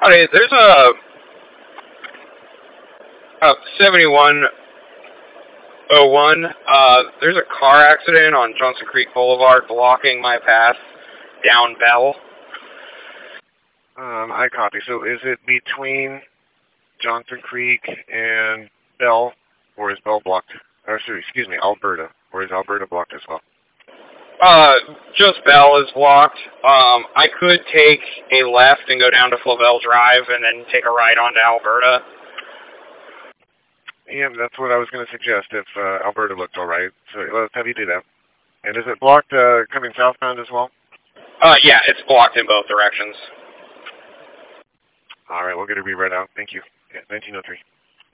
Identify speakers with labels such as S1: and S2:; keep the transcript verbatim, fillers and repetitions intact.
S1: Howdy, there's a, a seventy-one oh one. Uh, there's a car accident on Johnson Creek Boulevard blocking my path down Bell.
S2: Um, I copy. So is it between Johnson Creek and Bell, or is Bell blocked? Or, sorry, excuse me, Alberta. Or is Alberta blocked as well?
S1: Uh, just Bell is blocked. Um, I could take a left and go down to Flavel Drive and then take a right onto Alberta.
S2: Yeah, that's what I was going to suggest if uh, Alberta looked all right. So let's have you do that. And is it blocked uh, coming southbound as well?
S1: Uh, yeah, it's blocked in both directions.
S2: All right, we'll get a reread out. Thank you. Yeah, nineteen oh three.